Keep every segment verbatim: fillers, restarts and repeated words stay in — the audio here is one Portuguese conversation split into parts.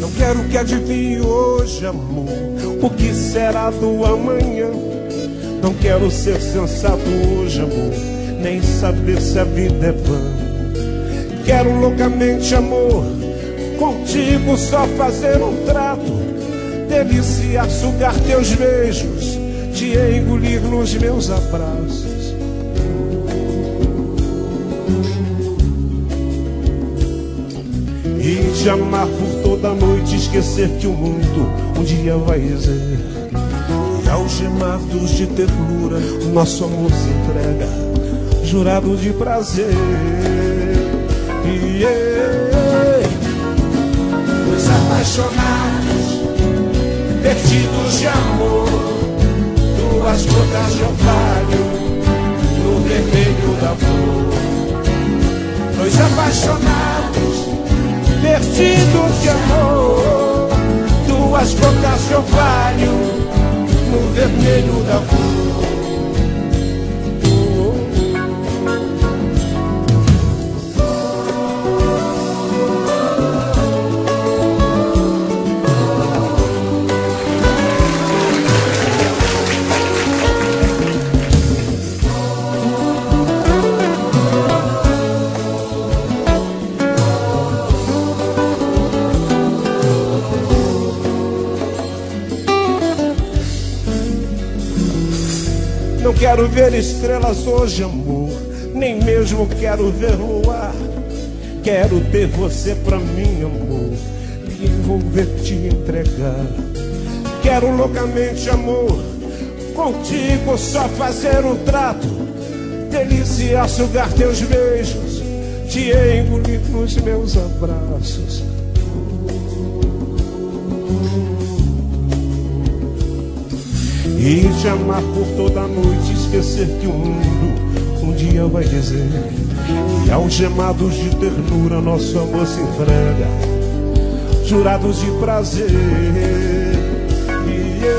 Não quero que adivinhe hoje, amor, o que será do amanhã. Não quero ser sensato hoje, amor, nem saber se a vida é vã. Quero loucamente, amor, contigo só fazer um trato, deliciar, sugar teus beijos, te engolir nos meus abraços. E te amar por toda noite, esquecer que o mundo um dia vai dizer. E algemados de ternura, o nosso amor se entrega, jurado de prazer. E dois apaixonados, perdidos de amor, duas gotas de orvalho no vermelho da flor. Dois apaixonados, perdidos de amor, duas gotas de orvalho no vermelho da flor. Não quero ver estrelas hoje, amor, nem mesmo quero ver luar. Quero ter você pra mim, amor, me envolver, te entregar. Quero loucamente, amor, contigo só fazer um trato, deliciar, sugar teus beijos, te engolir nos meus abraços. E te amar por toda a noite, esquecer que o mundo um dia vai dizer. E algemados de ternura, nosso amor se entrega, jurados de prazer. E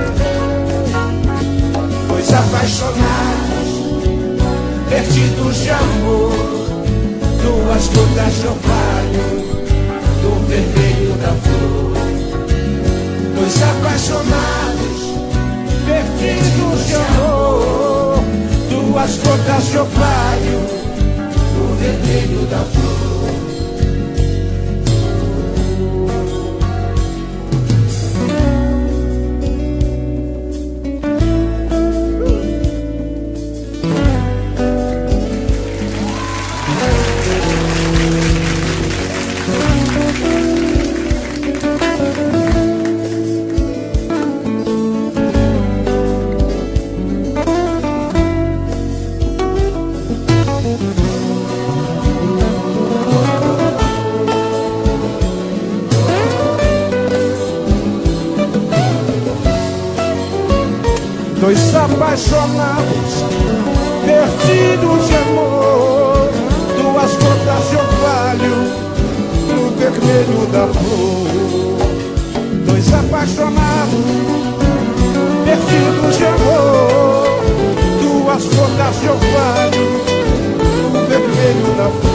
dois apaixonados, perdidos de amor, duas gotas de orvalho do vermelho da flor. Dois apaixonados, perdidos de amor, duas gotas de orvalho no vermelho da flor. Dois apaixonados, perdidos de amor, duas gotas de orvalho no vermelho da flor. Dois apaixonados, perdidos de amor, duas gotas de orvalho no vermelho da flor.